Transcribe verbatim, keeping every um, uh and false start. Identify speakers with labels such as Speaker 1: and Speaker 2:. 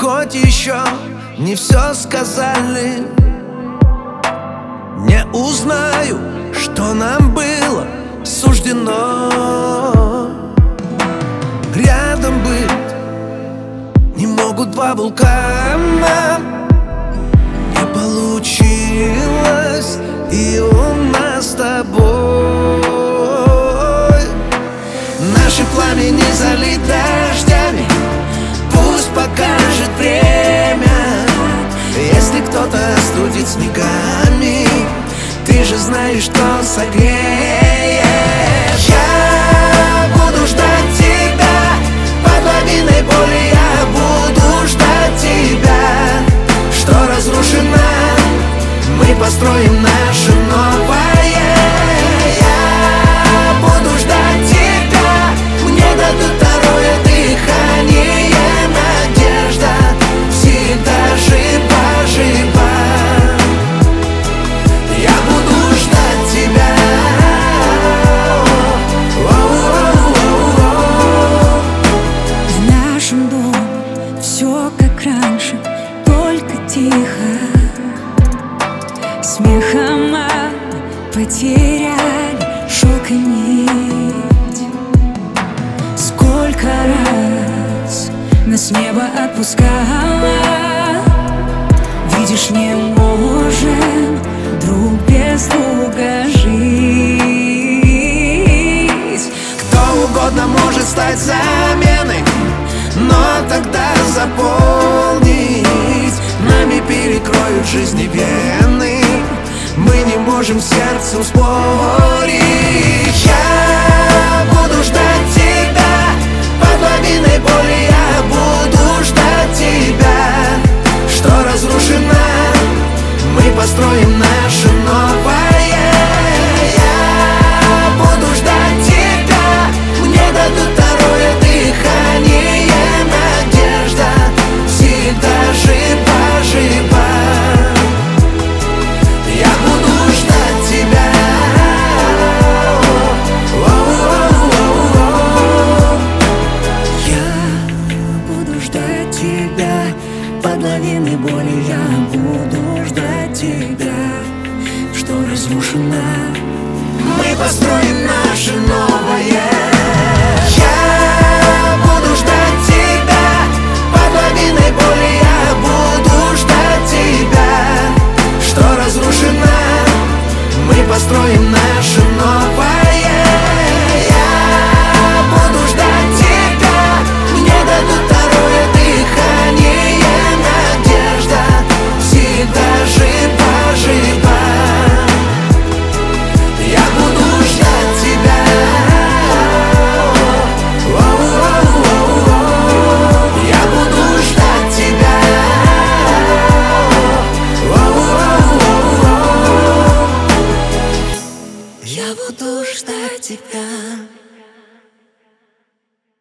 Speaker 1: Хоть еще не все сказали, не узнаю, что нам было суждено. Рядом быть не могут два вулкана. Не получилось и у нас с тобой. Наши пламени залит дождями, пусть покажет время. Если кто-то остудит снегами, ты же знаешь, что согреешь. Я буду ждать тебя под лавиной боли. Я буду ждать тебя, что разрушено, мы построим наше новое. Я буду ждать тебя, мне дадут второе дыхание. Надежда всегда жива-жива. Я буду ждать тебя.
Speaker 2: В нашем доме все как раньше, только тихо. Смехом мы потеряли шелк и нить. Сколько раз нас небо отпускало. Видишь, не можем друг без друга жить.
Speaker 1: Кто угодно может стать заменой, но тогда заполнить нами перекроют жизни вены. Мы не можем сердцу спорить. Я буду ждать тебя под лавиной боли. Я буду ждать тебя, что разрушено, мы построим наше новое. Я буду ждать тебя, мне дадут второе дыхание. Надежда всегда жива-жива. Я буду ждать тебя. Я буду ждать тебя под лавиной боли. Я буду ждать тебя, что разрушено, мы построим наше новое.